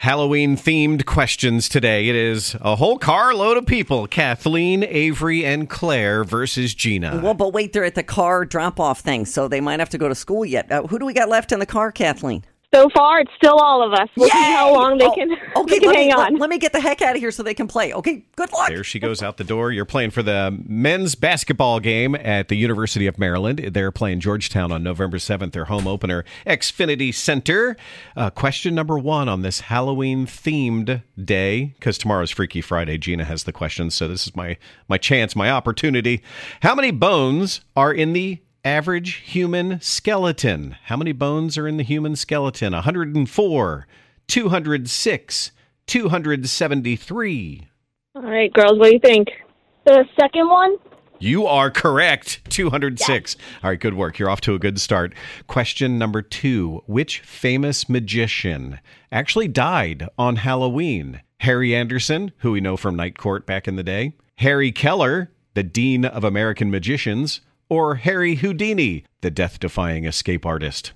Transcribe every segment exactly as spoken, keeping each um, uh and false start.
Halloween-themed questions today. It is a whole carload of people. Kathleen, Avery, and Claire versus Gina. Well, but wait, they're at the car drop-off thing, so they might have to go to school yet. Uh, who do we got left in the car, Kathleen? So far, it's still all of us. We'll Yay! see how long they Oh, can, okay, they can let hang me, on. Let, let me get the heck out of here so they can play. Okay, good luck. There she goes out the door. You're playing for the men's basketball game at the University of Maryland. They're playing Georgetown on November seventh, their home opener, Xfinity Center. Uh, question number one on this Halloween-themed day, because tomorrow's Freaky Friday. Gina has the questions, so this is my, my chance, my opportunity. How many bones are in the average human skeleton? How many bones are in the human skeleton? one hundred four, two hundred six, two hundred seventy-three. All right, girls, what do you think? The second one? You are correct. two hundred six. Yes. All right, good work. You're off to a good start. Question number two. Which famous magician actually died on Halloween? Harry Anderson, who we know from Night Court back in the day. Harry Keller, the Dean of American Magicians. Or Harry Houdini, the death-defying escape artist?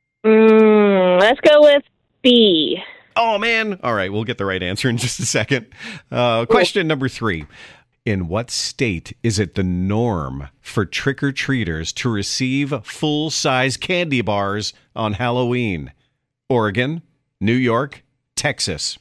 Mm, let's go with B. Oh, man. All right, we'll get the right answer in just a second. Uh, question cool. number three. In what state is it the norm for trick-or-treaters to receive full-size candy bars on Halloween? Oregon, New York, Texas?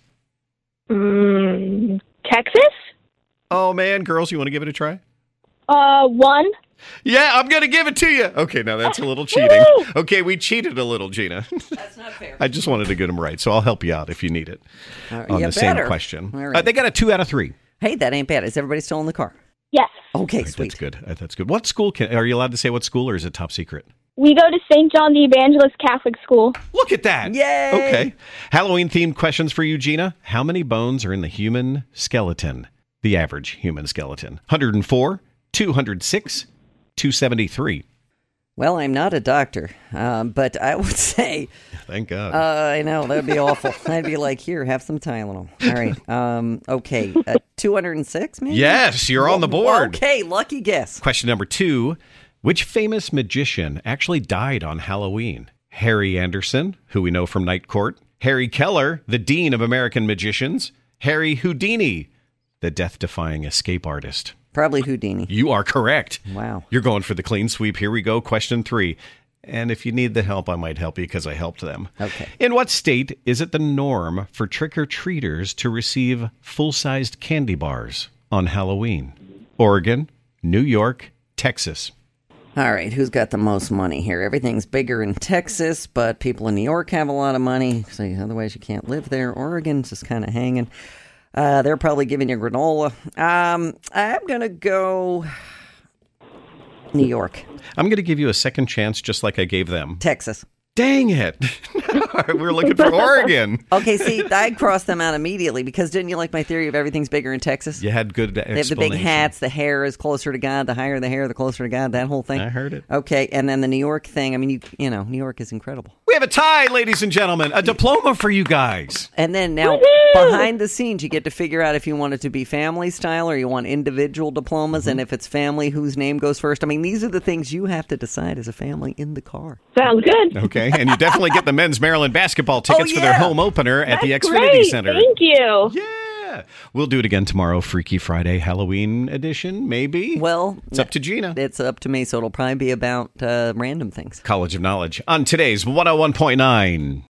Mm, Texas? Oh, man. Girls, you want to give it a try? Uh, one. Yeah, I'm going to give it to you. Okay, now that's a little cheating. Okay, we cheated a little, Gina. That's not fair. I just wanted to get them right, so I'll help you out if you need it right, on you the better. same question. Right. Uh, they got a two out of three. Hey, that ain't bad. Is everybody still in the car? Yes. Okay, Right, sweet. that's good. Uh, That's good. What school can? Are you allowed to say what school, or is it top secret? We go to Saint John the Evangelist Catholic School. Look at that. Yay! Okay. Halloween-themed questions for you, Gina. How many bones are in the human skeleton? The average human skeleton. one hundred four, two hundred six, two seventy-three. Well, I'm not a doctor, um, but I would say... Thank God. Uh, I know, that'd be awful. I'd be like, here, have some Tylenol. All right. Um, okay. Uh, two hundred six, maybe? Yes, you're on the board. Okay, lucky guess. Question number two. Which famous magician actually died on Halloween? Harry Anderson, who we know from Night Court. Harry Keller, the Dean of American Magicians. Harry Houdini, the death-defying escape artist. Probably Houdini. You are correct. Wow. You're going for the clean sweep. Here we go. Question three. And if you need the help, I might help you because I helped them. Okay. In what state is it the norm for trick-or-treaters to receive full-sized candy bars on Halloween? Oregon, New York, Texas. All right, who's got the most money here? Everything's bigger in Texas, but people in New York have a lot of money, so otherwise you can't live there. Oregon's just kind of hanging. Uh, they're probably giving you granola. Um, I'm going to go New York. I'm going to give you a second chance just like I gave them. Texas. Dang it. We're looking for Oregon. Okay, see, I crossed them out immediately because didn't you like my theory of everything's bigger in Texas? You had good explanation. They have the big hats, the hair is closer to God, the higher the hair, the closer to God, that whole thing. I heard it. Okay, and then the New York thing, I mean, you you know, New York is incredible. We have a tie, ladies and gentlemen. A diploma for you guys. And then now, Woo-hoo! behind the scenes, you get to figure out if you want it to be family style or you want individual diplomas, mm-hmm. and if it's family, whose name goes first. I mean, these are the things you have to decide as a family in the car. Sounds good. Okay, and you definitely get the men's Maryland basketball tickets oh, yeah. for their home opener at That's the Xfinity great. Center. Thank you. Yeah. We'll do it again tomorrow, Freaky Friday, Halloween edition, maybe. Well, it's up to Gina. It's up to me, so it'll probably be about uh, random things. College of Knowledge on today's one oh one point nine.